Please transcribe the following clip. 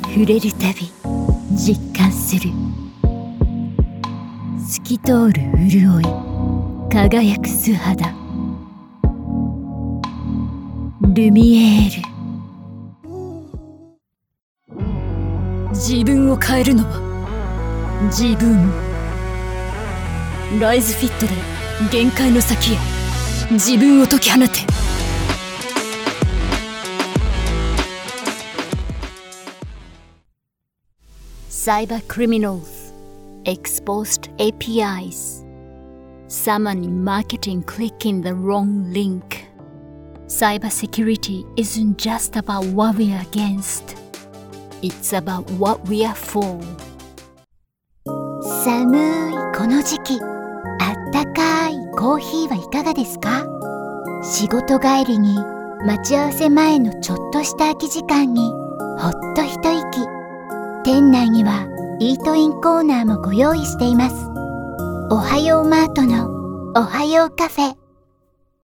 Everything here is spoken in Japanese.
触れるたび実感する。透き通る潤い、輝く素肌。ルミエール。自分を変えるのは自分。ライズフィットで限界の先へ自分を解き放て。Cyber criminals exposed APIs. Someone in marketing clicking the wrong link. Cybersecurity isn't just about what we are against. It's about what we are for. 寒いこの時期、あったかいコーヒーはいかがですか？仕事帰りに待ち合わせ前のちょっとした空き時間にほっと一息。店内にはイートインコーナーもご用意しています。おはようマートのおはようカフェ。